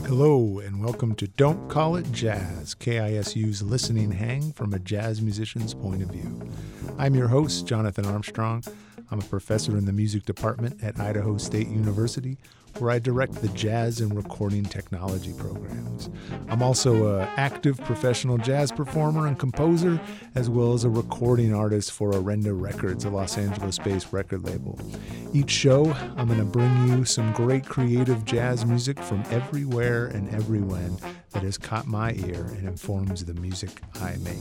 Hello, and welcome to Don't Call It Jazz, KISU's listening hang from a jazz musician's point of view. I'm your host, Jonathan Armstrong. I'm a professor in the music department at Idaho State University, where I direct the jazz and recording technology programs. I'm also an active professional jazz performer and composer, as well as a recording artist for Orenda Records, a Los Angeles-based record label. Each show, I'm going to bring you some great creative jazz music from everywhere and everywhen that has caught my ear and informs the music I make.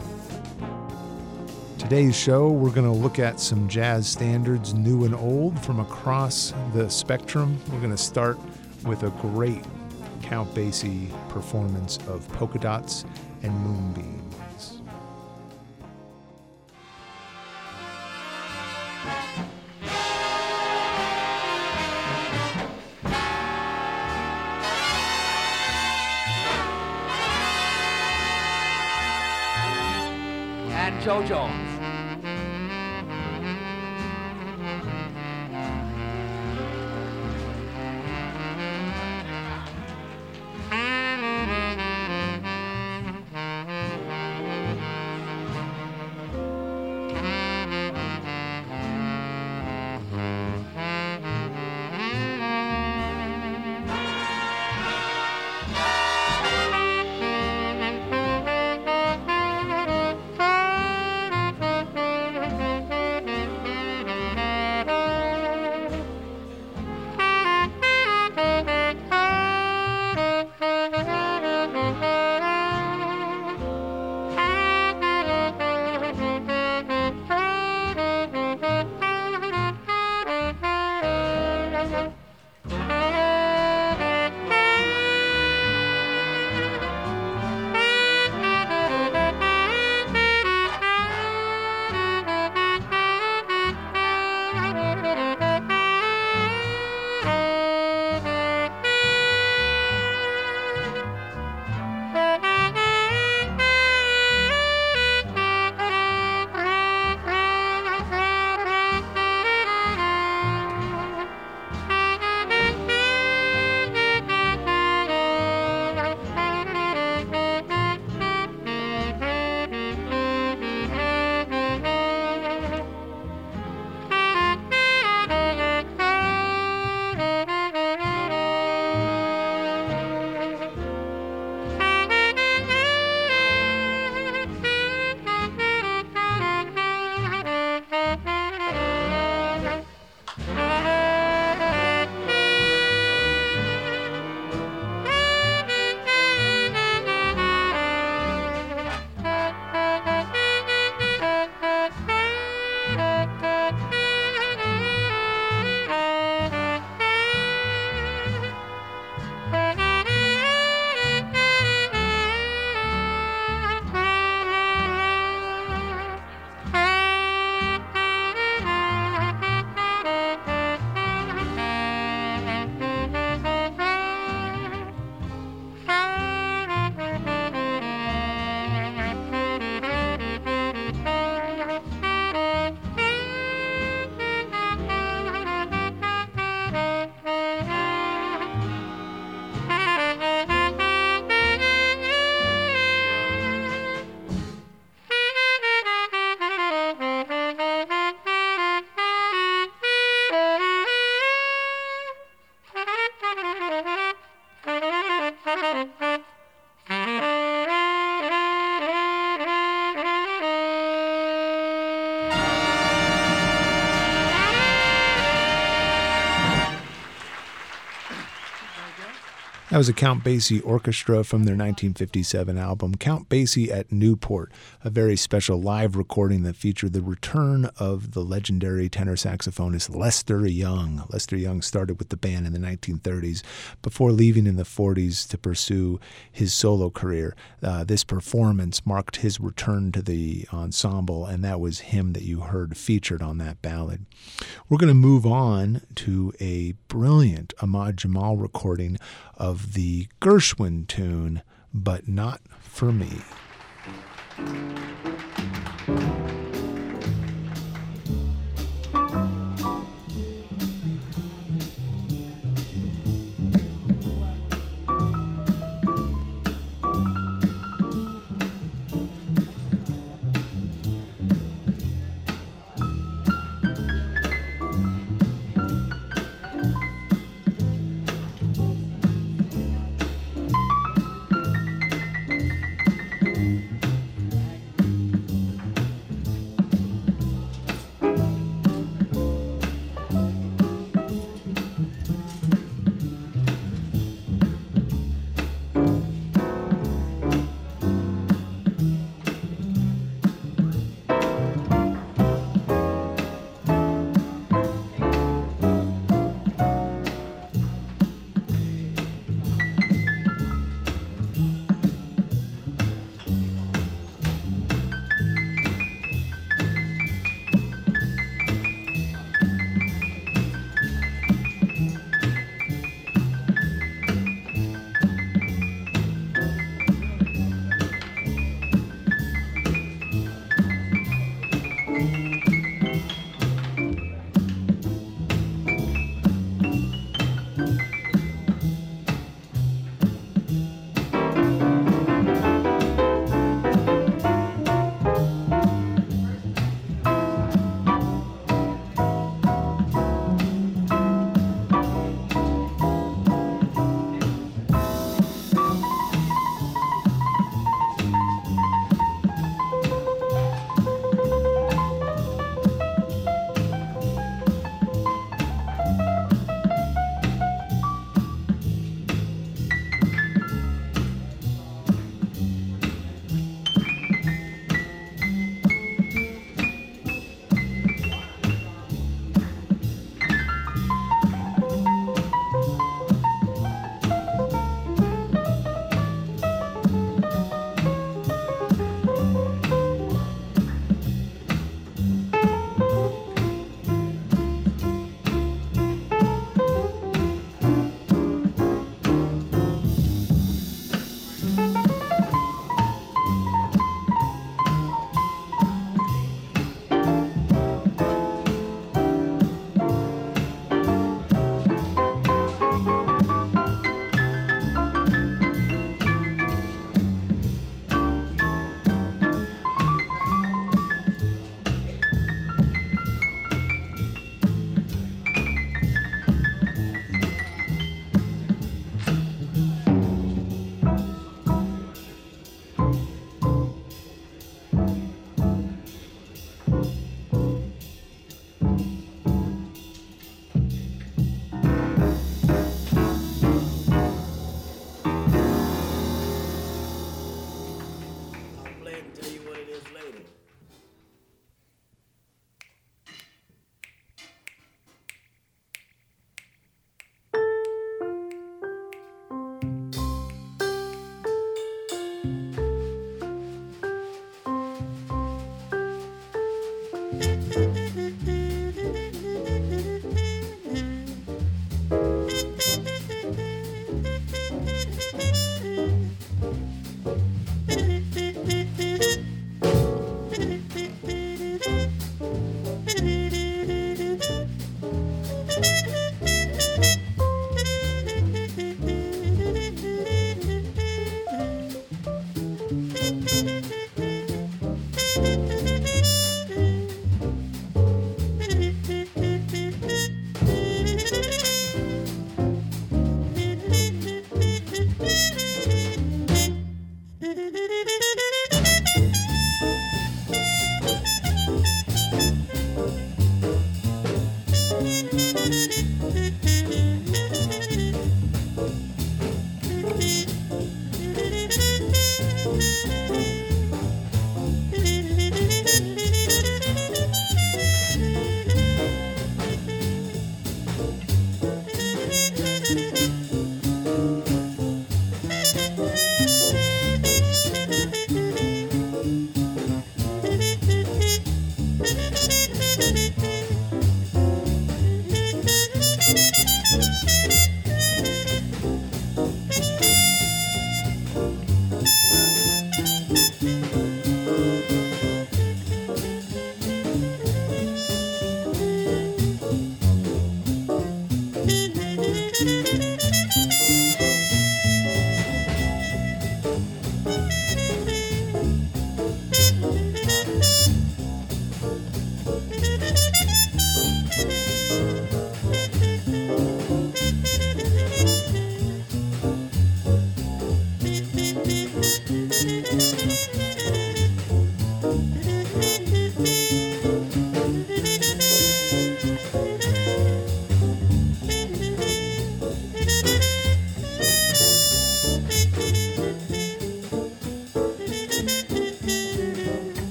Today's show, we're going to look at some jazz standards, new and old, from across the spectrum. We're going to start with a great Count Basie performance of Polka Dots and Moonbeams. And Joe Jones. That was a Count Basie orchestra from their 1957 album, Count Basie at Newport, a very special live recording that featured the return of the legendary tenor saxophonist Lester Young. Lester Young started with the band in the 1930s before leaving in the 40s to pursue his solo career. This performance marked his return to the ensemble, and that was him that you heard featured on that ballad. We're going to move on to a brilliant Ahmad Jamal recording of the Gershwin tune, But Not For Me.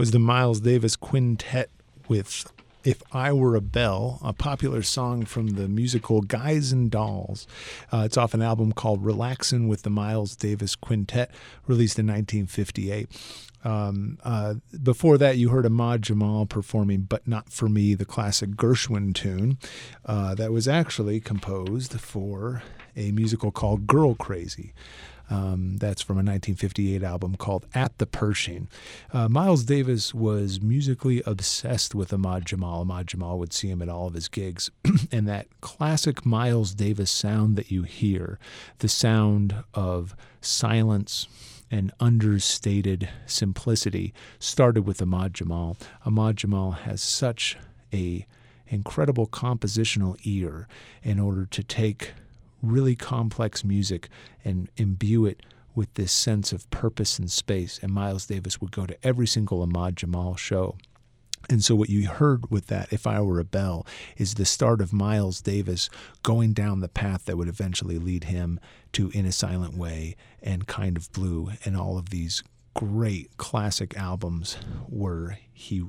was the Miles Davis Quintet with If I Were a Bell, a popular song from the musical Guys and Dolls. It's off an album called Relaxin' with the Miles Davis Quintet, released in 1958. Before that, you heard Ahmad Jamal performing But Not For Me, the classic Gershwin tune that was actually composed for a musical called Girl Crazy. That's from a 1958 album called At the Pershing. Miles Davis was musically obsessed with Ahmad Jamal. Ahmad Jamal would see him at all of his gigs. And that classic Miles Davis sound that you hear, the sound of silence and understated simplicity, started with Ahmad Jamal. Ahmad Jamal has such a incredible compositional ear in order to take really complex music and imbue it with this sense of purpose and space. And Miles Davis would go to every single Ahmad Jamal show. And so what you heard with that, If I Were a Bell, is the start of Miles Davis going down the path that would eventually lead him to In a Silent Way and Kind of Blue and all of these great classic albums where he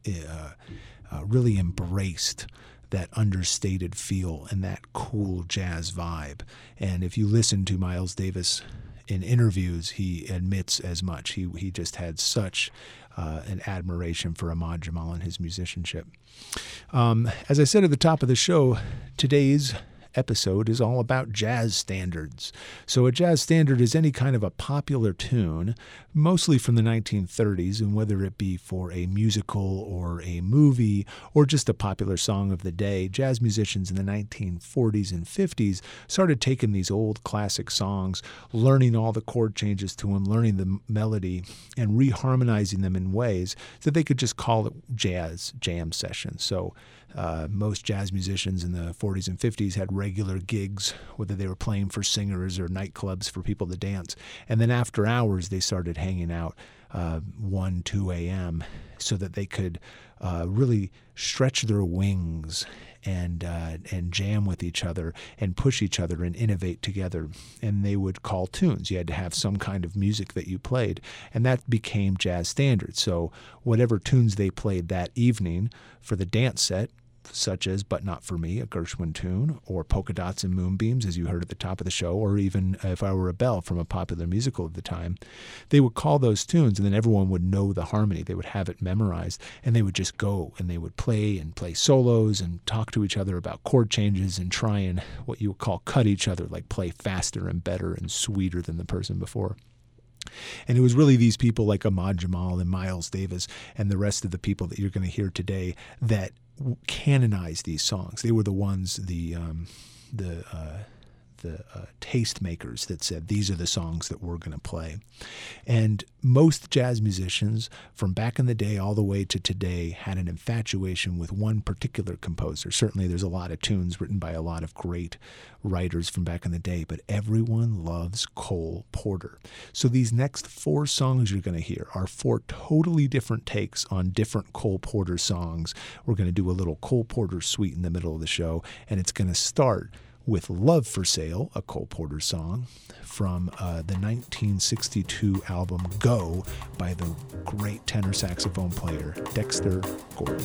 really embraced that understated feel and that cool jazz vibe. And if you listen to Miles Davis in interviews, he admits as much. He just had such an admiration for Ahmad Jamal and his musicianship. As I said at the top of the show, today's episode is all about jazz standards. So a jazz standard is any kind of a popular tune, mostly from the 1930s, and whether it be for a musical or a movie or just a popular song of the day, jazz musicians in the 1940s and 50s started taking these old classic songs, learning all the chord changes to them, learning the melody, and reharmonizing them in ways that they could just call it jazz jam sessions. So most jazz musicians in the 40s and 50s had regular gigs, whether they were playing for singers or nightclubs for people to dance. And then after hours, they started hanging out 1, 2 a.m. so that they could really stretch their wings and jam with each other and push each other and innovate together. And they would call tunes. You had to have some kind of music that you played, and that became jazz standards. So whatever tunes they played that evening for the dance set, such as But Not For Me, a Gershwin tune, or Polka Dots and Moonbeams, as you heard at the top of the show, or even If I Were a Bell from a popular musical of the time, they would call those tunes, and then everyone would know the harmony. They would have it memorized, and they would just go, and they would play solos and talk to each other about chord changes and try and what you would call cut each other, like play faster and better and sweeter than the person before. And it was really these people like Ahmad Jamal and Miles Davis and the rest of the people that you're going to hear today that canonized these songs. They were the ones, the tastemakers that said, these are the songs that we're going to play. And most jazz musicians from back in the day all the way to today had an infatuation with one particular composer. Certainly there's a lot of tunes written by a lot of great writers from back in the day, but everyone loves Cole Porter. So these next 4 songs you're going to hear are 4 totally different takes on different Cole Porter songs. We're going to do a little Cole Porter suite in the middle of the show, and it's going to start with Love for Sale, a Cole Porter song from the 1962 album Go by the great tenor saxophone player Dexter Gordon.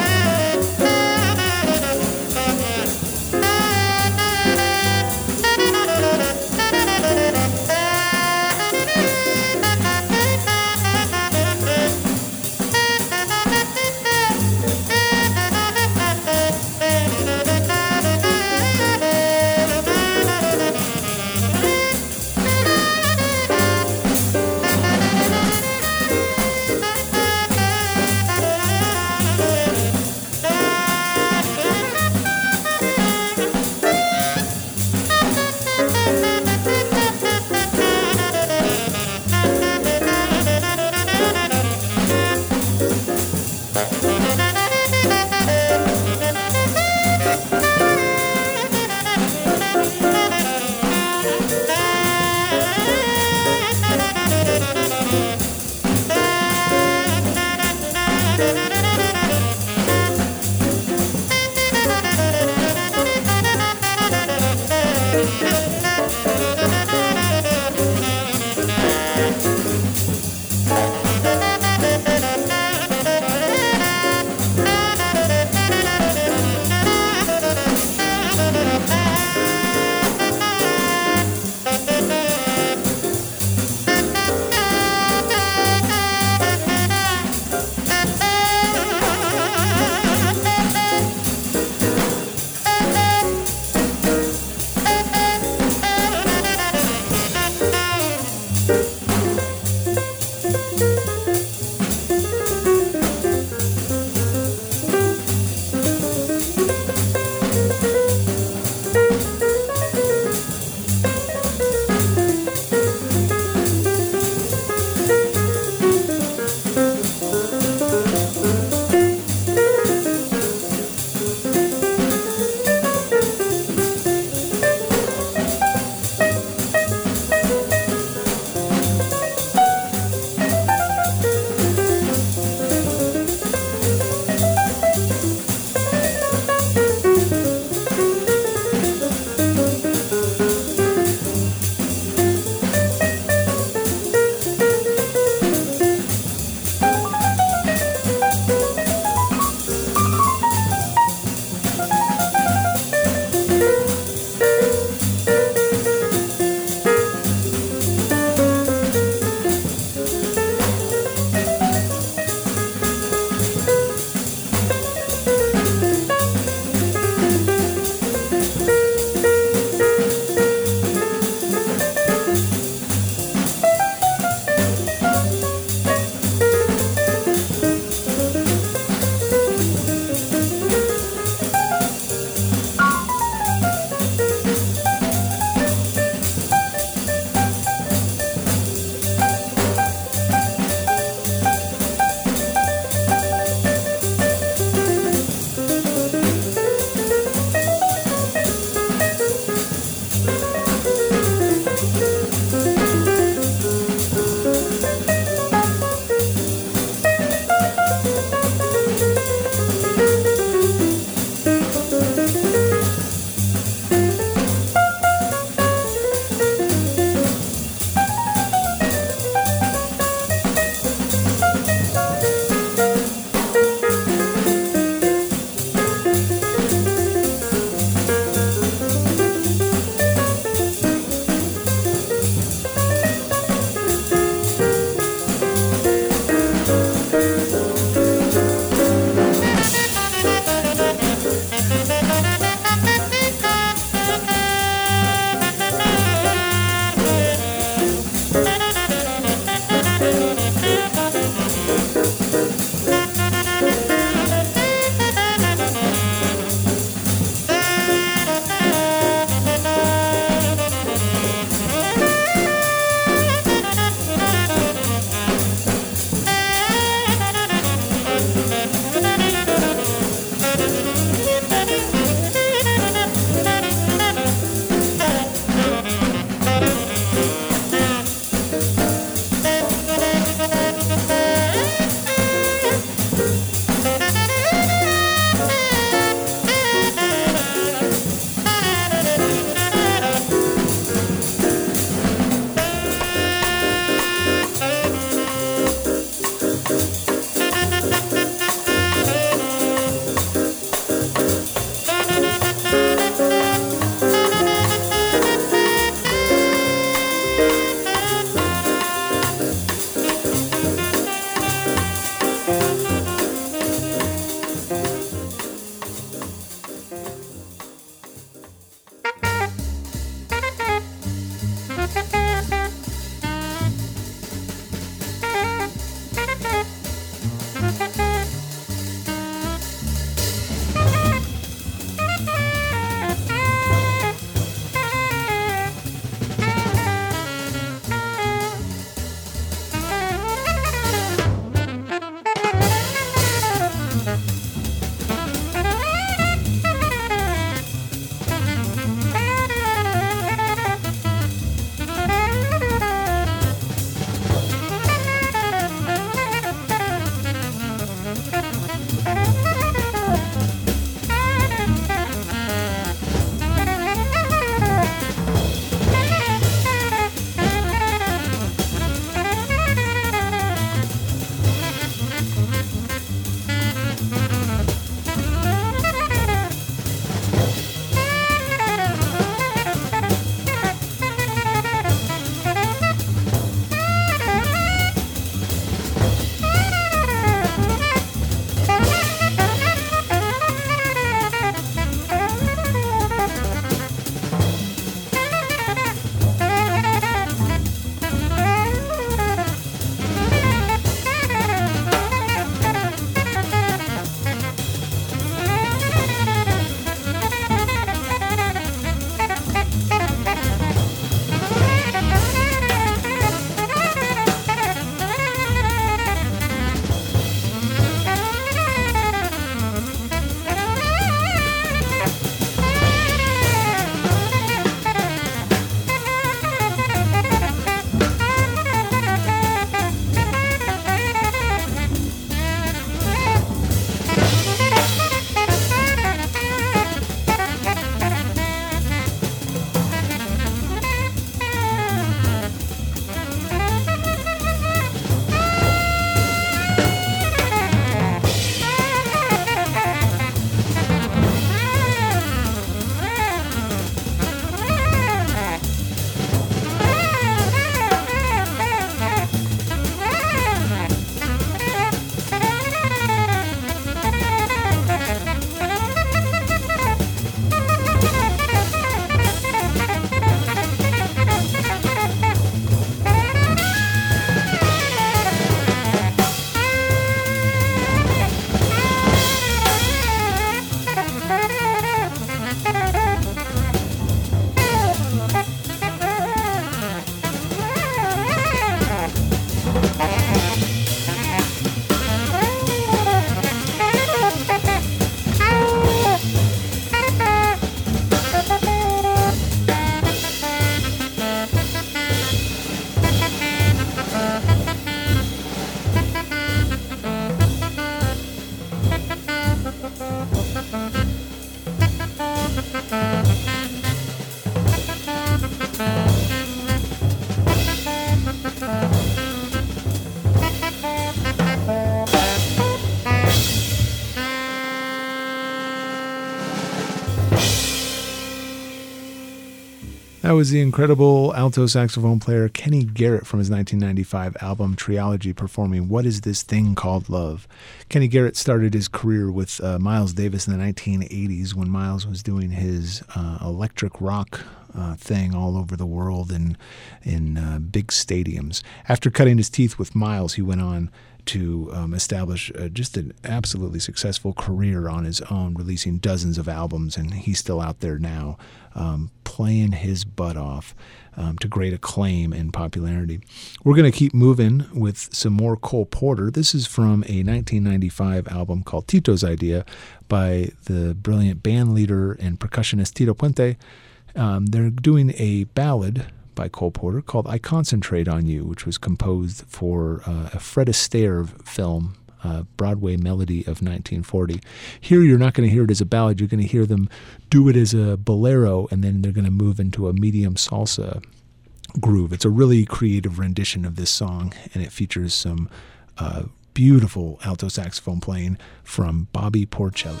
That was the incredible alto saxophone player Kenny Garrett from his 1995 album Trilogy performing What Is This Thing Called Love. Kenny Garrett started his career with Miles Davis in the 1980s when Miles was doing his electric rock thing all over the world and in big stadiums. After cutting his teeth with Miles, he went on to establish just an absolutely successful career on his own, releasing dozens of albums, and he's still out there now playing his butt off to great acclaim and popularity. We're going to keep moving with some more Cole Porter. This is from a 1995 album called Tito's Idea by the brilliant band leader and percussionist Tito Puente. They're doing a ballad by Cole Porter called I Concentrate on You, which was composed for a Fred Astaire film, Broadway melody of 1940. Here you're not going to hear it as a ballad, you're going to hear them do it as a bolero, and then they're going to move into a medium salsa groove. It's a really creative rendition of this song, and it features some beautiful alto saxophone playing from Bobby Porcelli.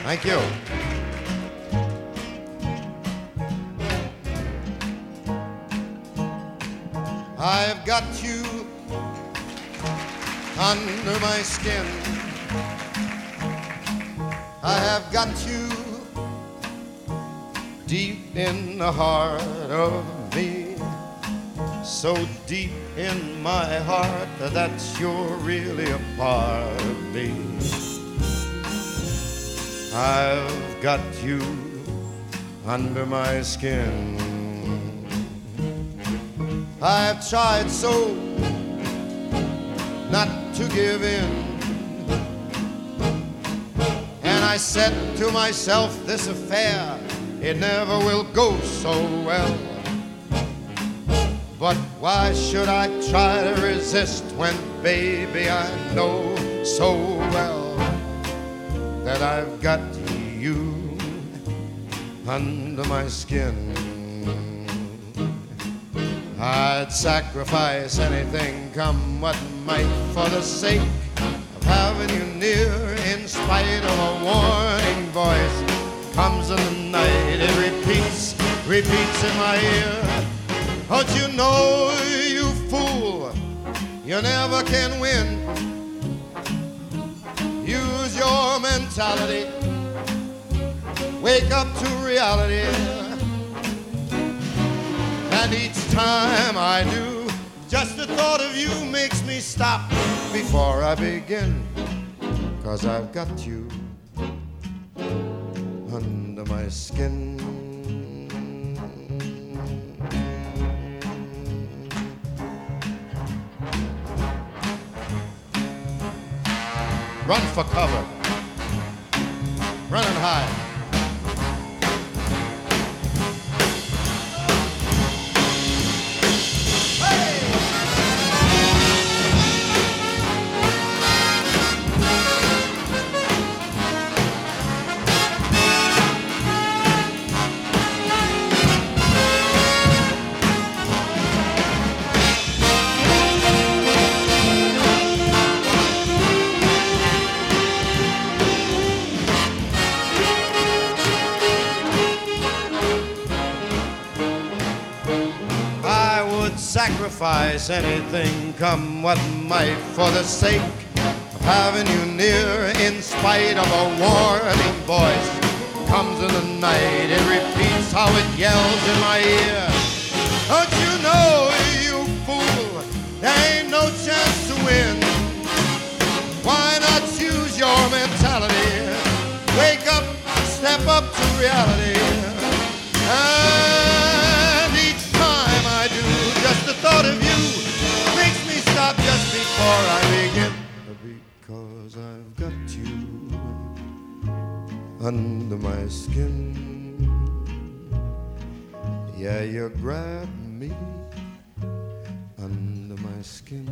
Thank you. I've got you under my skin. I have got you deep in the heart of me, so deep in my heart that you're really a part of me. I've got you under my skin. I've tried so not to give in, and I said to myself, this affair, it never will go so well. But why should I try to resist when, baby, I know so well that I've got you under my skin. I'd sacrifice anything, come what might, for the sake of having you near, in spite of a warning voice. Comes in the night, it repeats in my ear. Don't you know, you fool, you never can win. Use your mentality, wake up to reality. And each time I do, just the thought of you makes me stop before I begin. 'Cause I've got you under my skin. Run for cover, run and hide. Sacrifice anything, come what might, for the sake of having you near, in spite of a warning voice. Comes in the night, it repeats how it yells in my ear. Don't you know, you fool, there ain't no chance to win. Why not use your mentality? Wake up, step up to reality. And each time I do, just the thought of you makes me stop just before I begin. Because I've got you under my skin. Yeah, you grab me under my skin.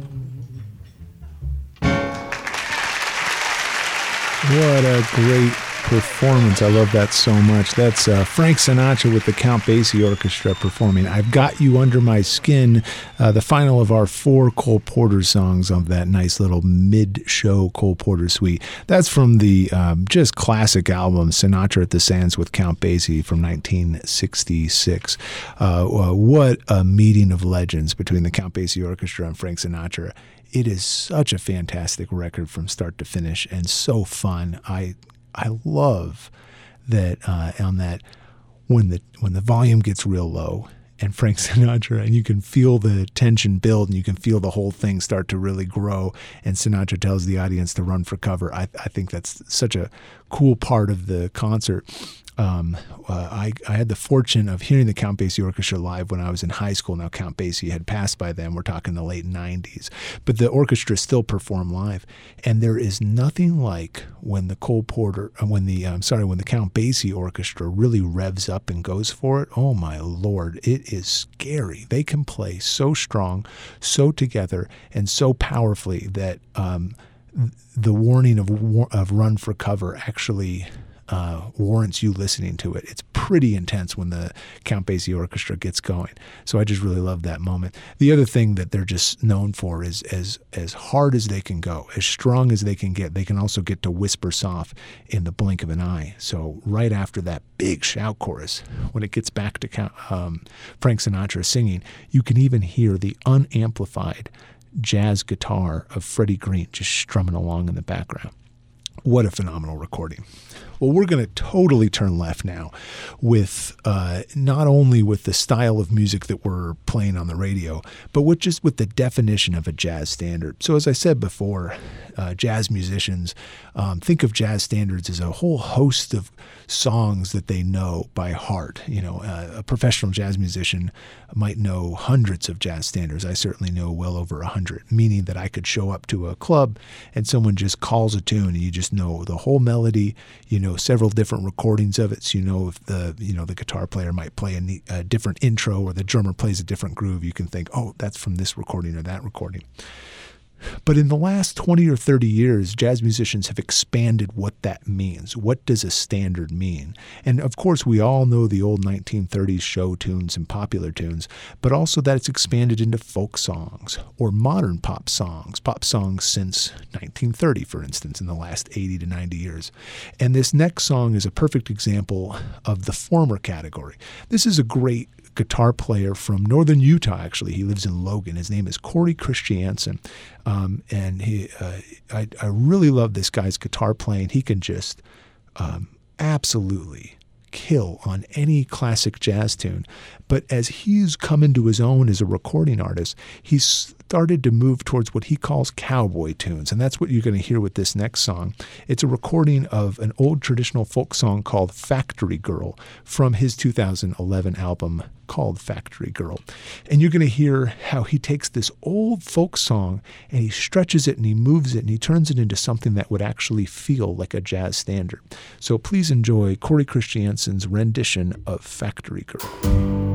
What a great performance. I love that so much. That's Frank Sinatra with the Count Basie Orchestra performing I've Got You Under My Skin, the final of our 4 Cole Porter songs of that nice little mid-show Cole Porter suite. That's from the just classic album Sinatra at the Sands with Count Basie from 1966. What a meeting of legends between the Count Basie Orchestra and Frank Sinatra. It is such a fantastic record from start to finish and so fun. I love that on that when the volume gets real low and Frank Sinatra, and you can feel the tension build and you can feel the whole thing start to really grow, and Sinatra tells the audience to run for cover. I think that's such a cool part of the concert. I had the fortune of hearing the Count Basie Orchestra live when I was in high school. Now, Count Basie had passed by then. We're talking the late 90s. But the orchestra still performed live. And there is nothing like when the Count Basie Orchestra really revs up and goes for it. Oh, my Lord. It is scary. They can play so strong, so together, and so powerfully that the warning of run for cover actually warrants you listening to it. It's pretty intense when the Count Basie Orchestra gets going. So I just really love that moment. The other thing that they're just known for is as hard as they can go, as strong as they can also get to whisper soft in the blink of an eye. So right after that big shout chorus, when it gets back to Frank Sinatra singing, you can even hear the unamplified jazz guitar of Freddie Green just strumming along in the background. What a phenomenal recording. Well, we're going to totally turn left now with not only with the style of music that we're playing on the radio, but with the definition of a jazz standard. So as I said before, jazz musicians think of jazz standards as a whole host of songs that they know by heart. A professional jazz musician might know hundreds of jazz standards. I certainly know well over 100, meaning that I could show up to a club and someone just calls a tune and you just know the whole melody, several different recordings of it. So if the guitar player might play a different intro or the drummer plays a different groove, you can think, oh, that's from this recording or that recording. But in the last 20 or 30 years, jazz musicians have expanded what that means. What does a standard mean? And of course, we all know the old 1930s show tunes and popular tunes, but also that it's expanded into folk songs or modern pop songs since 1930, for instance, in the last 80 to 90 years. And this next song is a perfect example of the former category. This is a great guitar player from northern Utah, actually. He lives in Logan. His name is Corey Christiansen. And I really love this guy's guitar playing. He can just absolutely kill on any classic jazz tune. But as he's come into his own as a recording artist, he's started to move towards what he calls cowboy tunes. And that's what you're going to hear with this next song. It's a recording of an old traditional folk song called Factory Girl from his 2011 album called Factory Girl. And you're going to hear how he takes this old folk song and he stretches it and he moves it and he turns it into something that would actually feel like a jazz standard. So please enjoy Corey Christiansen's rendition of Factory Girl.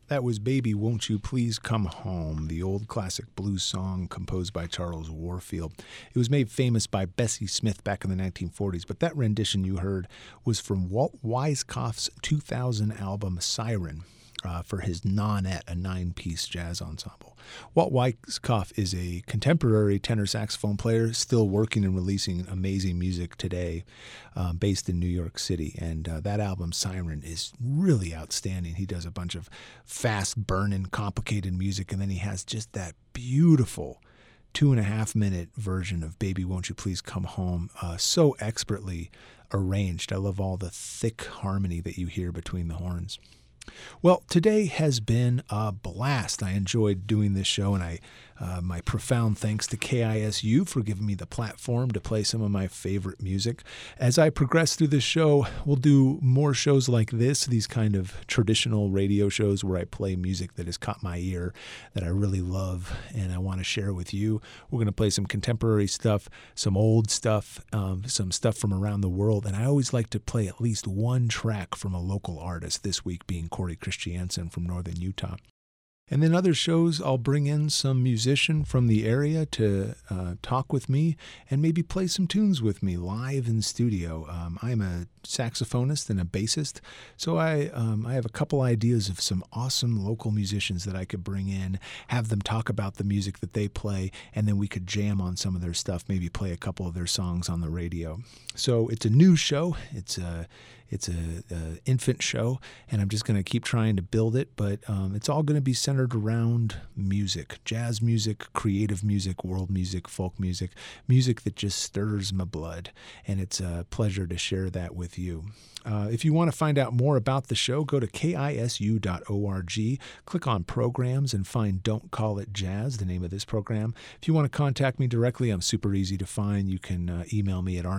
That was Baby Won't You Please Come Home, the old classic blues song composed by Charles Warfield. It was made famous by Bessie Smith back in the 1940s, but that rendition you heard was from Walt Weiskopf's 2000 album Siren for his Nonette, a 9-piece jazz ensemble. Walt Weiskopf is a contemporary tenor saxophone player still working and releasing amazing music today, based in New York City. And that album, Siren, is really outstanding. He does a bunch of fast-burning, complicated music, and then he has just that beautiful 2.5-minute version of Baby Won't You Please Come Home, so expertly arranged. I love all the thick harmony that you hear between the horns. Well, today has been a blast. I enjoyed doing this show, and my profound thanks to KISU for giving me the platform to play some of my favorite music. As I progress through this show, we'll do more shows like this, these kind of traditional radio shows where I play music that has caught my ear, that I really love, and I want to share with you. We're going to play some contemporary stuff, some old stuff, some stuff from around the world, and I always like to play at least one track from a local artist, this week being Corey Christiansen from Northern Utah. And then other shows, I'll bring in some musician from the area to talk with me and maybe play some tunes with me live in studio. I'm a saxophonist and a bassist, so I have a couple ideas of some awesome local musicians that I could bring in, have them talk about the music that they play, and then we could jam on some of their stuff, maybe play a couple of their songs on the radio. So it's a new show. It's a infant show, and I'm just going to keep trying to build it, but it's all going to be centered around music, jazz music, creative music, world music, folk music, music that just stirs my blood, and it's a pleasure to share that with you. If you want to find out more about the show, go to kisu.org, click on programs, and find Don't Call It Jazz, the name of this program. If you want to contact me directly, I'm super easy to find. You can email me at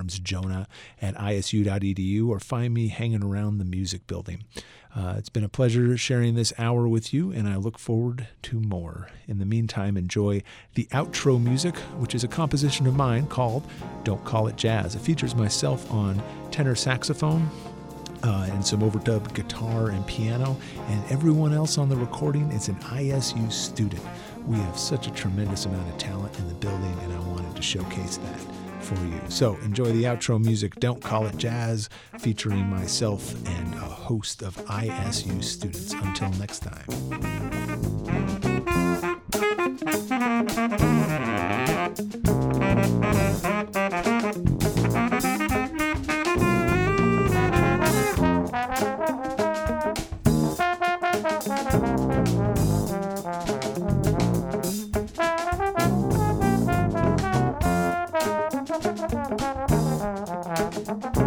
armsjonah@isu.edu or find me hanging around the music building. It's been a pleasure sharing this hour with you, and I look forward to more. In the meantime, enjoy the outro music, which is a composition of mine called Don't Call It Jazz. It features myself on tenor saxophone, and some overdub guitar and piano, and everyone else on the recording is an ISU student. We have such a tremendous amount of talent in the building, and I wanted to showcase that for you. So enjoy the outro music, Don't Call It Jazz, featuring myself and a host of ISU students. Until next time. Thank you.